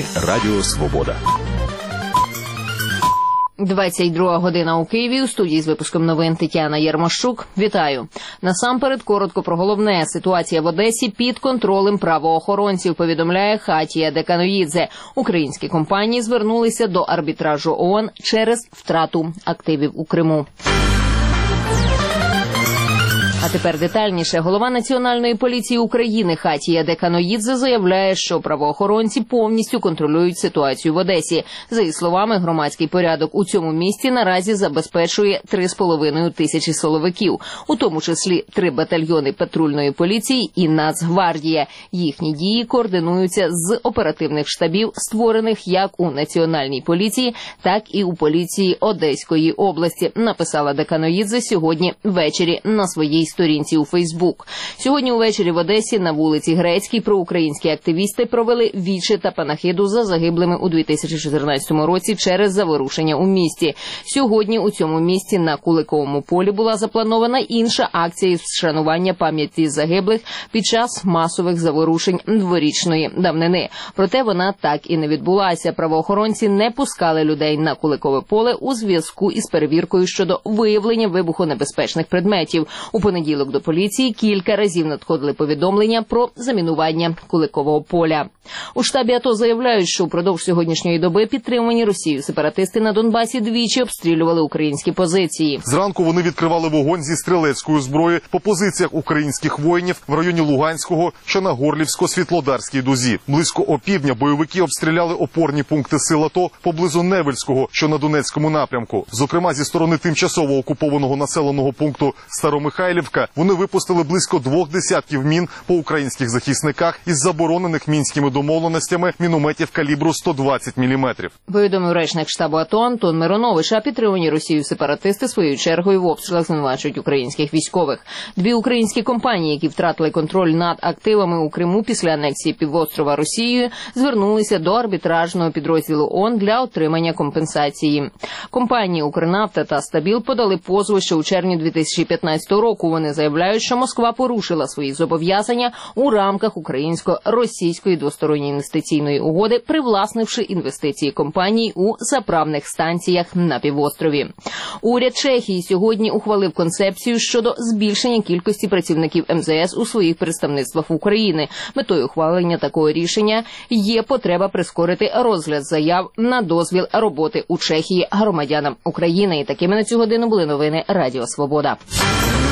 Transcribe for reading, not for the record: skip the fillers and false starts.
Новини Радіо Свобода. 22 година у Києві. У студії з випуском новин Тетяна Єрмощук. Вітаю. Насамперед, коротко про головне. Ситуація в Одесі під контролем правоохоронців, повідомляє Хатія Деканоїдзе. Українські компанії звернулися до арбітражу ООН через втрату активів у Криму. А тепер детальніше. Голова Національної поліції України Хатія Деканоїдзе заявляє, що правоохоронці повністю контролюють ситуацію в Одесі. За її словами, громадський порядок у цьому місті наразі забезпечує 3,5 тисячі силовиків, у тому числі 3 батальйони патрульної поліції і Нацгвардія. Їхні дії координуються з оперативних штабів, створених як у Національній поліції, так і у поліції Одеської області, написала Деканоїдзе сьогодні ввечері на своїй сторінці у Фейсбук. Сьогодні увечері в Одесі на вулиці Грецькій проукраїнські активісти провели віче та панахиду за загиблими у 2014 році через заворушення у місті. Сьогодні у цьому місті на Куликовому полі була запланована інша акція із вшанування пам'яті загиблих під час масових заворушень дворічної давнини. Проте вона так і не відбулася. Правоохоронці не пускали людей на Куликове поле у зв'язку із перевіркою щодо виявлення вибухонебезпечних предметів. У понеділок до поліції кілька разів надходили повідомлення про замінування Куликового поля. У штабі АТО заявляють, що впродовж сьогоднішньої доби підтримані Росією сепаратисти на Донбасі двічі обстрілювали українські позиції. Зранку вони відкривали вогонь зі стрілецької зброї по позиціях українських воїнів в районі Луганського, що на Горлівсько-Світлодарській дузі. Близько опівдня бойовики обстріляли опорні пункти сил АТО поблизу Невельського, що на Донецькому напрямку. Зокрема, зі сторони тимчасово окупованого населеного пункту Старомихайлівка вони випустили близько 20 мін по українських захисниках із заборонених мінськими домовленостями мінометів калібру 120 мм. Повідомив речник штабу АТО Антон Миронович, а підтримані Росією сепаратисти своєю чергою в обстрілах звинувачують українських військових. 2 українські компанії, які втратили контроль над активами у Криму після анексії півострова Росією, звернулися до арбітражного підрозділу ООН для отримання компенсації. Компанії «Укрнафта» та «Стабіл» подали позови ще у червні 2015 року. Вони заявляють, що Москва порушила свої зобов'язання у рамках українсько-російської двосторонньої інвестиційної угоди, привласнивши інвестиції компаній у заправних станціях на півострові. Уряд Чехії сьогодні ухвалив концепцію щодо збільшення кількості працівників МЗС у своїх представництвах в Україні. Метою ухвалення такого рішення є потреба прискорити розгляд заяв на дозвіл роботи у Чехії громадянам України. І такими на цю годину були новини Радіо Свобода.